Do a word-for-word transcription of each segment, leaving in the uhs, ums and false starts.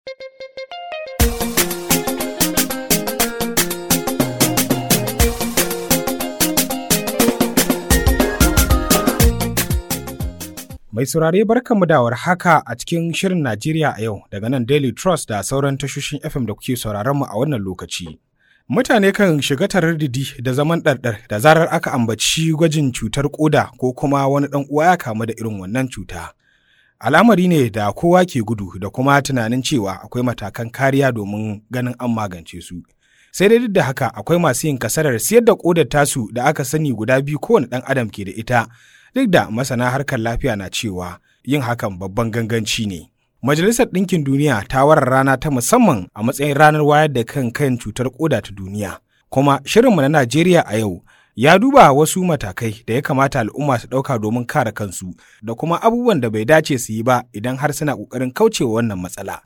Mai saurare barkanmu da warhaka a cikin Shirin Najeriya a yau daga nan Daily Trust da sauran tashoshin F M da kuke sauraron mu a wannan lokaci. Mutane kan shiga taraddudi da zaman ɗarɗar da zarar aka ambaci gwajin cutar ƙoda ko kuma wani ɗan uwa ya kamu da irin wannan cuta. Al'amari ne da kowa ke gudu da kuma tunanin cewa akwai matakan kariya domin ganin an magance su. Sai dai duk da haka akwai masu yin kasarar siyar da ƙodar tasu da aka sani guda biyu kowane ɗan adam ke da ita. Duk da masana harkar lafiya na cewa yin hakan babban ganganci ne. Majalisar Ɗinkin Duniya ta ware rana ta musamman a matsayin ranar wayar da kan kan cutar ƙoda ta duniya. Kuma shirinmu na Najeriya a yau ya duba wasu matakai da ya kamata al'umma su ɗauka domin kare kansu da kuma abubuwan da bai dace su yi ba idan har suna ƙoƙarin kaucewa wannan matsala.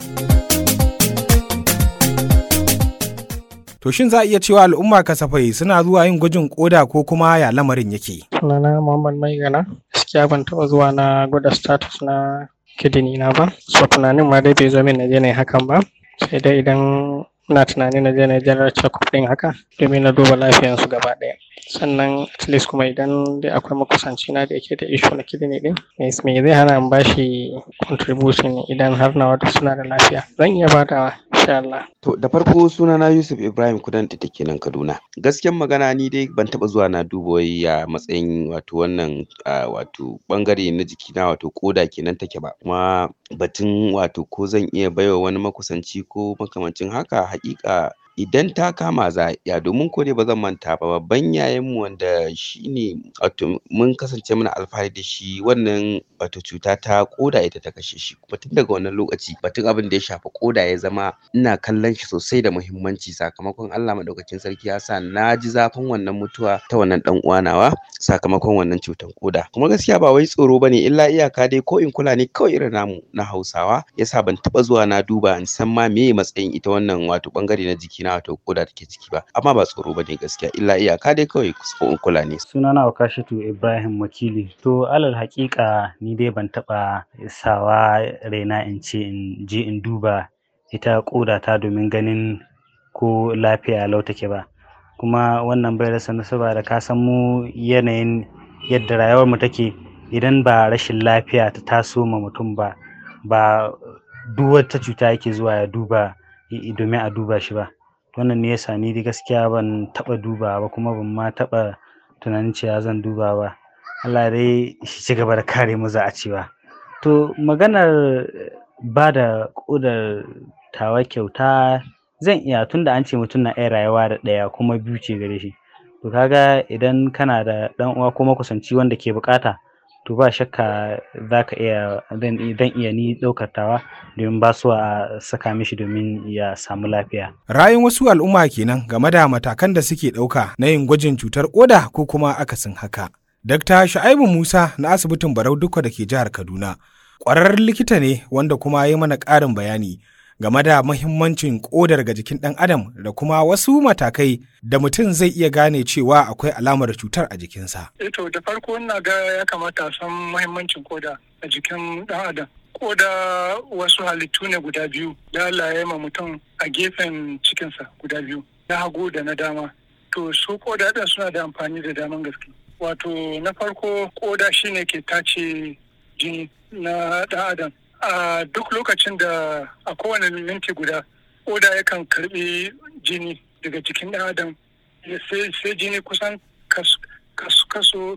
To shin za a iya cewa al'umma kasafai suna zuwa yin gwajin ƙoda ko kuma ya lamarin yake? Sunana Muhammad Maigana, gaskiya ban taɓa zuwa na gwada status na kidney na ba, so tunanin ma dai bai zo min na je na hakan ba, sai dai idan ina tunanin na je na general check-up ɗin haka domin na duba lafiyarsu gaba ɗaya. Sannan at least kuma idan dai akwai makusanci na da yake da issue na kidney ɗin, me zai hana in bashi contribution idan har na wata suna da lafiya, zan iya badawa insha Allah. To da farko sunana Yusuf Ibrahim Kudanti take nan Kaduna. Gaskiyan magana ni dai ban taɓa zuwa na duba wai a matsayin wato wannan wato ɓangare na jikina wato ƙoda kenan take ba. Kuma batun wato ko zan iya baiwa wani makusanci ko makamancin haka haƙiƙa idan ta kama za a iya, domin ko dai ba zan manta ba babban yayanmu wanda shi ne wato mun kasance muna alfahari da shi, wannan wato cuta ta ƙoda ita ta kashe shi. Kuma tun daga wannan lokaci batun abin da ya shafi ƙoda ya zama ina kallon shi sosai da muhimmanci, sakamakon Allah madaukakin sarki ya sa na ji zafin wannan mutuwa ta wannan ɗan uwa nawa sakamakon wannan cutar ƙoda. Kuma gaskiya ba wai tsoro bane, illa iyaka dai ko in kula ne kawai irin namu na Hausawa, yasa ban taɓa zuwa na duba in san ma meye matsayin ita wannan wato ɓangare na jikina wato ƙoda take ciki ba, amma ba tsoro bane gaskiya, illa iyaka dai kawai ko in kula ne. Sunana Okashitu Ibrahim Wakili. To alal haƙiƙa ni dai ban taɓa sawa raina in ce in je in duba ita ƙoda ta domin ganin ko lafiya lau take ba. Kuma wannan bai rasa nasaba da ka san mu yanayin yadda rayuwar mu take, idan ba rashin lafiya ta taso ma mutum ba, ba duk wata cuta yake zuwa ya duba domin a duba shi ba. Wannan ne yasa ni dai gaskiya ban taɓa duba ba, kuma ban ma taɓa tunanin cewa zan duba ba. Allah dai shi ci gaba da kare mu za a cewa. To maganar ba da ƙodar tawa kyauta zan iya, tunda an ce mutum na iya rayuwa da ɗaya kuma biyu ce gare shi. To kaga idan kana da ɗan uwa ko makusanci wanda ke buƙata, to ba shakka za ka iya dan iya ni ɗaukar tawa domin ba su a saka mishi domin ya samu lafiya. Rayun wasu al'umma kenan game da matakan da suke ɗauka na yin gwajin cutar ƙoda ko kuma akasin haka. Dakta Shu'aibu Musa na asibitin Barau Dukko da ke jihar Kaduna ƙwararren likita ne wanda kuma ya mana ƙarin bayani game da muhimmancin ƙodar ga jikin ɗan adam da kuma wasu matakai da mutum zai iya gane cewa akwai alamar cutar a jikinsa. Eto da farko ina ga ya kamata a san muhimmancin ƙoda a jikin ɗan adam. Ƙoda wasu halittu ne guda biyu da Allah ya yi ma mutum a gefen cikinsa guda biyu, na hagu da na dama. To su ƙoda ɗin suna da amfani da daman gaske. Wato na farko ƙoda shine ke tace jini na ɗan adam. A duk lokacin da a kowane minti guda ƙoda yakan karɓi jini daga jikin ɗan adam, sai jini kusan kaso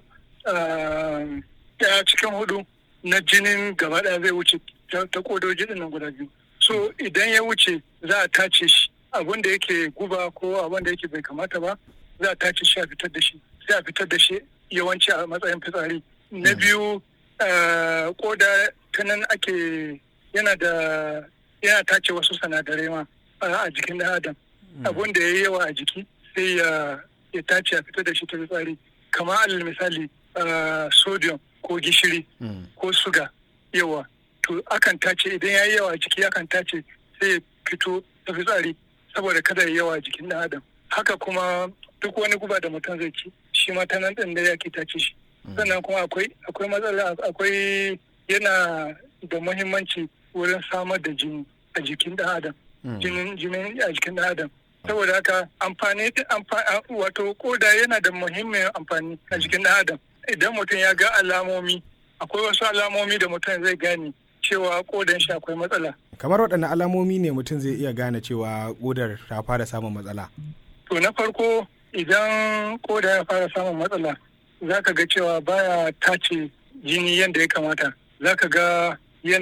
ɗaya cikin hudu na jinin gaba ɗaya zai wuce ta ƙodoji ɗin nan guda biyu. So idan ya wuce za a tace shi, abin da yake guba ko abin da yake bai kamata ba za a tace shi a fitar da shi, sai a fitar da shi yawanci a matsayin fitsari. Na biyu ƙoda ta nan ake yana da yana tace wasu sinadarai ma a jikin ɗan adam. Abun da ya yi yawa a jiki sai ya tace a fitar da shi ta fitsari, kamar alal misali sodium ko gishiri ko suga yawa, to akan tace idan ya yi yawa a jiki akan tace sai ya fito ta fitsari saboda kada ya yawa a jikin ɗan adam. Haka kuma duk wani guba da mutum zai ci shi ma ta nan ɗin da yake tace shi. Sannan kuma akwai akwai matsala akwai yana da muhimmanci wurin samar da jini. a jikin ɗan adam jinin jinin a jikin ɗan adam saboda haka amfani wato koda yana da muhimmin amfani a jikin ɗan adam idan mutum ya ga alamomi akwai wasu alamomi da mutum zai gane cewa kodan shi akwai matsala. Kamar waɗanne alamomi ne mutum zai iya gane cewa kodar ta fara samun matsala? To na farko idan koda ya fara samun matsala za ka ga cewa baya tace jini yadda ya kamata. Za ka ga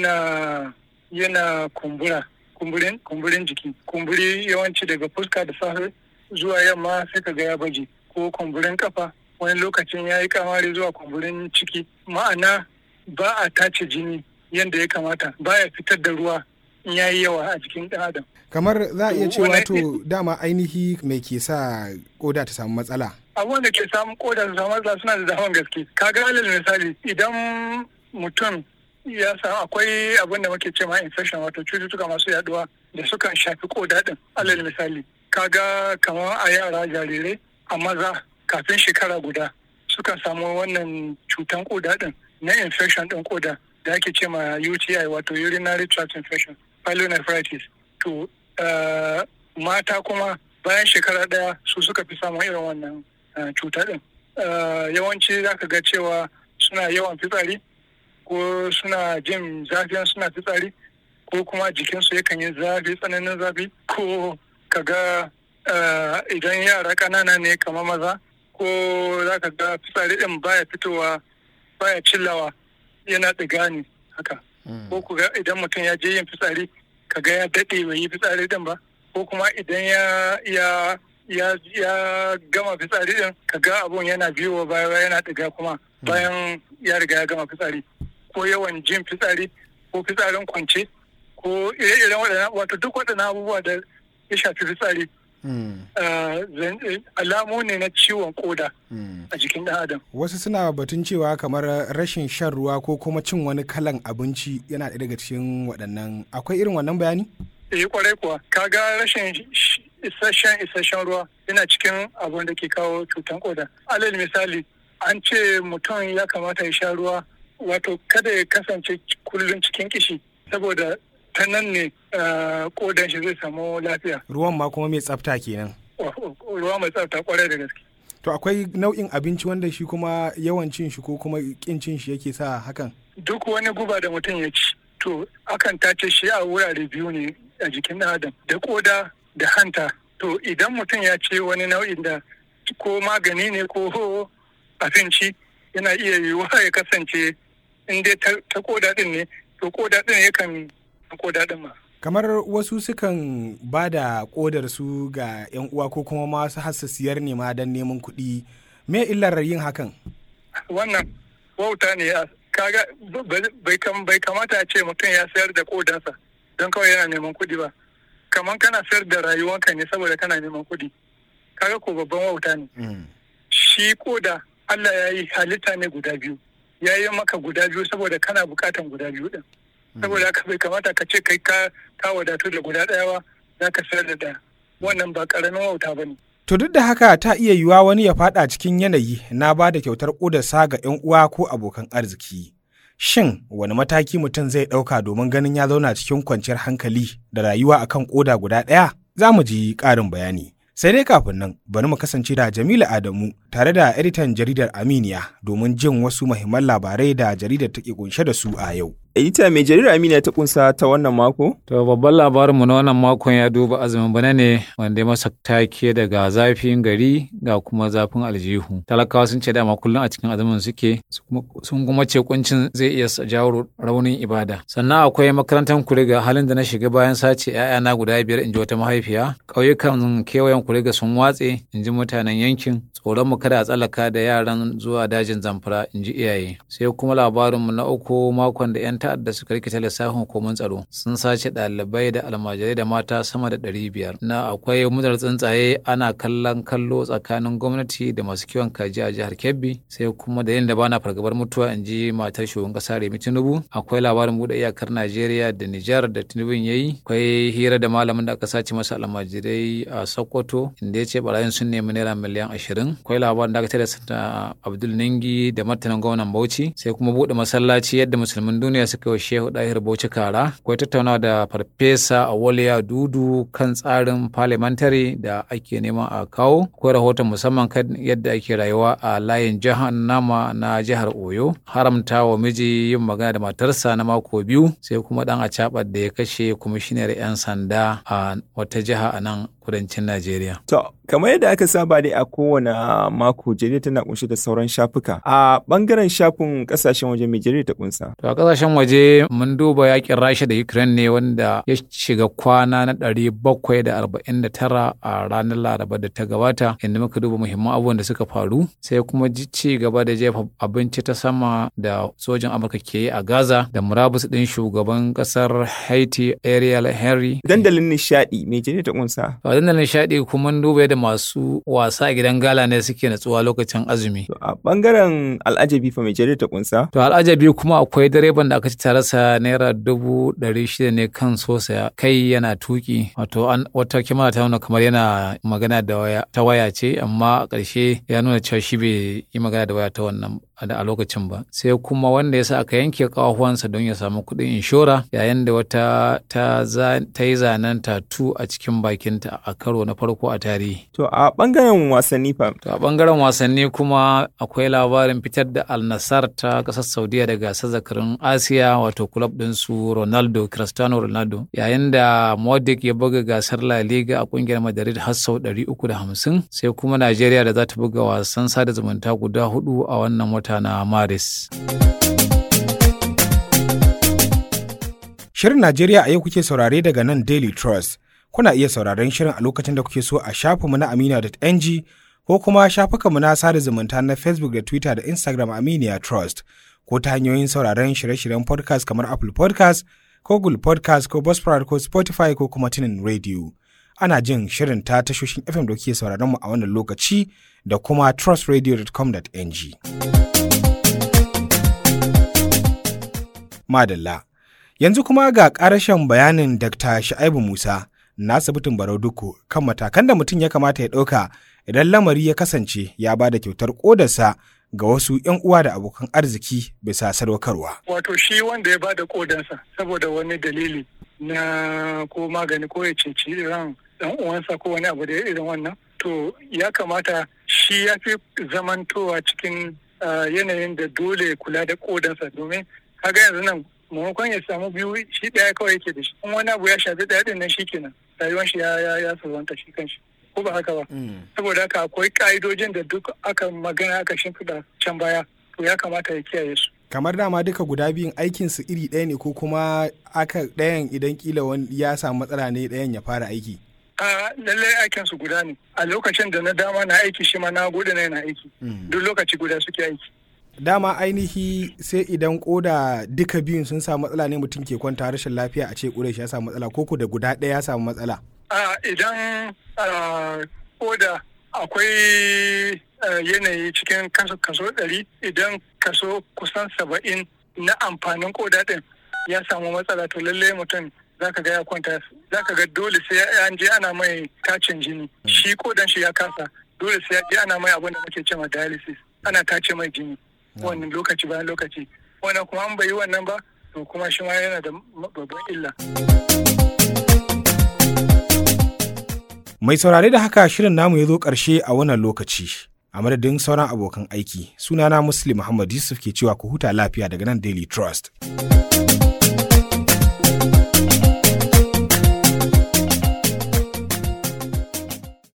yana yana kumbura kumburin kumburin jiki kumburi yawanci daga fuska da safe zuwa yamma sai ka ga ya baje ko kumburin kafa wani lokacin ya yi kamari zuwa kumburin ciki ma'ana ba a tace jini yadda ya kamata baya fitar da ruwa in ya yi yawa a jikin ɗan adam. Kamar za a iya cewa to dama ainihi mai ke sa koda ta samu matsala? Abubuwan da ke samun koda ta samu matsala suna da daman gaske. Kaga alal misali idan mutum ya samu akwai abin da muke cewa infection wato cututtuka masu yaduwa da sukan shafi koda din. Alal misali kaga kamar a yara jarirai a maza kafin shekara guda sukan samu wannan cutan koda din na infection din koda da ake ce ma U T I wato urinary tract infection pyelonephritis. To uh, mata kuma bayan shekara daya su suka fi samun irin wannan uh, cuta din. Uh, yawanci za ka ga cewa suna yawan fitsari ko suna jin zafin suna fitsari ko kuma jikinsu yakan yi zafi tsananin zafi ko kaga uh, idan yara ƙanana ne kamar maza ko za ka ga fitsari din baya fitowa baya cillawa yana ɗiga ne haka ko ku ga idan mutum ya je yin fitsari kaga ya daɗe bai yi fitsari din ba ko kuma idan ya ya ya ya gama fitsari din kaga abun yana biyowa baya yana ɗiga kuma bayan ya riga ya gama fitsari ko yawan jin fitsari ko fitsarin kwance ko ire-iren waɗannan wato duk waɗannan abubuwa da ya shafi fitsari alamu ne na ciwon koda a jikin ɗan adam. Wasu suna batun cewa kamar rashin shan ruwa ko kuma cin wani kalan abinci yana ɗaya daga cikin waɗannan akwai irin wannan bayani? Eh kwarai kuwa kaga rashin isasshen isasshen ruwa yana cikin abin da ke kawo cutan koda. Alal misali an ce mutum ya kamata ya sha ruwa wato kada ya kasance kullum cikin kishi saboda ta nan ne kodan shi zai samu lafiya. Ruwan ma kuma mai tsafta kenan. Ruwa mai tsafta kwarai da gaske. To akwai nau'in abinci wanda shi kuma yawan cin shi ko kuma kin cin shi yake sa hakan? Duk wani guba da mutum ya ci to akan tace shi a wurare biyu ne a jikin ɗan adam da koda da hanta. To idan mutum ya ce wani nau'in da ko magani ne ko abinci yana iya yiwuwa ya kasance in dai ta koda din ne to koda din yakan koda din ma. Kamar wasu sukan ba da kodar su ga 'yan uwa ko kuma masu hassasiyar ne ma don neman kuɗi. Me illar yin hakan? Wannan wauta ne kaga bai kamata a ce mutum ya sayar da kodansa don kawai yana neman kuɗi ba. Kamar kana sayar da rayuwanka ne saboda kana neman kuɗi. Kaga ko babban wauta ne. Mm. Shi koda Allah ya yi halitta ne guda biyu. Ya yi maka guda biyu saboda kana bukatan guda biyu din. Saboda haka bai kamata ka ce kai ka ka wadatu da guda ɗaya ba za ka sayar da ɗaya. Wannan ba ƙaramin wauta ba ne. To duk da haka ta iya yiwuwa wani ya faɗa cikin yanayi na ba da kyautar ƙodarsa ga 'yan uwa ko abokan arziki. Shin wani mataki mutum zai ɗauka domin ganin ya zauna cikin kwanciyar hankali da rayuwa akan ƙoda guda ɗaya? Za mu ji ƙarin bayani. Sai dai kafin nan bari mu kasance da Jamilu Adamu tare da editan jaridar Aminiya domin jin wasu muhimman labarai da jaridar take kunshe da su a yau. Edita mai jaridar Aminiya ta kunsa ta wannan mako? To babban labarinmu na wannan makon ya duba azumin bana ne wanda ya masa take daga zafin gari ga kuma zafin aljihu. Talakawa sun ce dama kullum a cikin azumin suke sun kuma ce kuncin zai iya jawo raunin ibada. Sannan akwai makarantar kuriga halin da na shiga bayan sace 'ya'yana guda biyar in ji wata mahaifiya. Ƙauyukan kewayen kuriga sun watse in ji mutanen yankin. Tsoron mu kada a tsallaka da yaran zuwa dajin Zamfara in ji iyaye. Sai kuma labarinmu na uku makon da 'yan ta'adda suka rikita lissafin hukumar tsaro sun sace ɗalibai da almajirai da mata sama da ɗari biyar. Na akwai mutar tsuntsaye ana kallon kallo tsakanin gwamnati da masu kiwon kaji a jihar Kebbi. Sai kuma da yin da bana fargabar mutuwa in ji matar shugaban ƙasa Remi Tinubu. Akwai labarin buɗe iyakar Najeriya da Nijar da Tinubu ya yi. Akwai hira da malamin da aka sace masa almajirai a Sokoto inda ya ce barayin sun nemi naira miliyan ashirin. Akwai labarin da aka da Santa Abdul Ningi da martanin gwamnan Bauchi, sai kuma buɗe masallaci yadda musulmin duniya suka yi Shehu Dahir Bauchi kara. Akwai tattaunawa da Farfesa Awoliya Dudu kan tsarin parliamentary da ake neman a kawo. Akwai rahoton musamman kan yadda ake rayuwa a layin jihar Nama na jihar Oyo. Haramta wa miji yin magana da matarsa na mako biyu, sai kuma dan acaɓar da ya kashe kwamishinar 'yan sanda a wata jiha a nan kudancin Najeriya. To, kamar yadda aka saba dai a kowane mako jarida tana kunshe da sauran shafuka. A bangaren shafin kasashen waje mai jarida ta kunsa. To a kasashen waje mun duba yakin Rasha da Ukraine ne wanda ya shiga kwana na ɗari bakwai da arba'in da tara a ranar Laraba da ta gabata, inda muka duba muhimman abubuwan da suka faru, sai kuma ci gaba da jefa abinci ta sama da sojin Amurka ke yi a Gaza, da murabus ɗin shugaban ƙasar Haiti Ariel Henry. Dandalin nishaɗi mai jarida ta kunsa. A dandalin nishaɗi kuma mun duba yadda masu wasa a gidan gala ne suke natsuwa lokacin azumi. To a bangaren al'ajabi fa mai jarida ta kunsa. To al'ajabi kuma akwai direban da aka ci tare sa naira dubu ɗari shida ne kan sosa kai yana tuki. Wato an wata kimiyya ta nuna kamar yana magana da waya ta waya ce, amma a ƙarshe ya nuna cewa shi bai yi magana da waya ta wannan a lokacin ba. Sai kuma wanda ya sa aka yanke ƙahuwansa don ya samu kuɗin inshora, yayin da wata ta yi zanen tatu a cikin bakinta a karo na farko a tarihi. To a ɓangaren wasanni fa? To a ɓangaren wasanni kuma akwai labarin fitar da Al Nassr ta ƙasar Saudiya da gasar zakarin Asiya, wato club ɗin su Ronaldo, Cristiano Ronaldo, yayin da Modric ya buga gasar La Liga a ƙungiyar Madrid har sau ɗari uku da hamsin, sai kuma Najeriya da za ta buga wasan sada zumunta guda hudu a wannan wata na Maris. Shirin Najeriya a yau kuke saurare daga nan Daily Trust. Kuna iya sauraron shirin a lokacin da kuke so a shafinmu na aminiya dot ng ko kuma shafukanmu na sada zumunta na Facebook da Twitter da Instagram Aminiya Trust, ko ta hanyoyin sauraron shirye-shiryen podcast kamar Apple Podcast ko Google Podcast ko Buzzsprout ko Spotify ko kuma Tunin Radio. Ana jin shirin ta tashoshin F M da kuke sauraron mu a wannan lokaci da kuma trust radio dot com dot n g. Madalla. Yanzu kuma ga ƙarashen bayanin Dakta Shu'aibu Musa na asibitin Barau Dukku kan matakan da mutum ya kamata ya ɗauka idan lamari ya kasance ya ba da kyautar ƙodarsa ga wasu 'yan uwa da abokan arziki bisa sadaukarwa. Wato shi wanda ya ba da ƙodarsa saboda wani dalili na ko magani ko ya ceci ran ɗan uwansa ko wani abu da ya irin wannan, to ya kamata shi ya fi zamantowa cikin yanayin da dole kula da ƙodarsa, domin kaga yanzu nan maimakon ya samu biyu shi ɗaya kawai yake da shi, in wani abu ya shafi ɗaya ɗin nan shi kenan rayuwar shi ya ya ya salwanta shi kanshi, ko ba haka ba. Saboda haka akwai ka'idojin da duk aka magana aka shimfiɗa can baya, to ya kamata ya kiyaye su. Kamar dama duka guda biyun aikin su iri ɗaya ne, ko kuma aka ɗayan idan kila wani ya samu matsala ne ɗayan ya fara aiki? A lallai aikin su guda ne. A lokacin da na dama na aiki shi ma na gudu na yana aiki. Duk lokaci guda suke aiki. Dama ainihi sai idan koda duka biyun sun samu matsala ne mutum ke kwanta rashin lafiya a ce kodar shi ya samu matsala, ko da guda ɗaya ya samu matsala? A idan koda akwai yanayi cikin kaso kaso ɗari, idan kaso kusan saba'in na amfanin koda ɗin ya samu matsala, to lallai mutum zaka ga ya kwanta, zaka ga dole sai an je ana mai tacin jini. Shi kodan shi ya kasa, dole sai je ana mai abin da muke cewa dialysis, ana tace mai jini wannan lokaci bayan lokaci. Wannan kuma an bai yi wannan ba, to kuma shi ma yana da babban illa. Mai saurare da haka shirin namu ya zo ƙarshe a wannan lokaci. A madadin sauran abokan aiki, sunana Muslim Muhammad Yusuf ke cewa ku huta lafiya daga nan Daily Trust.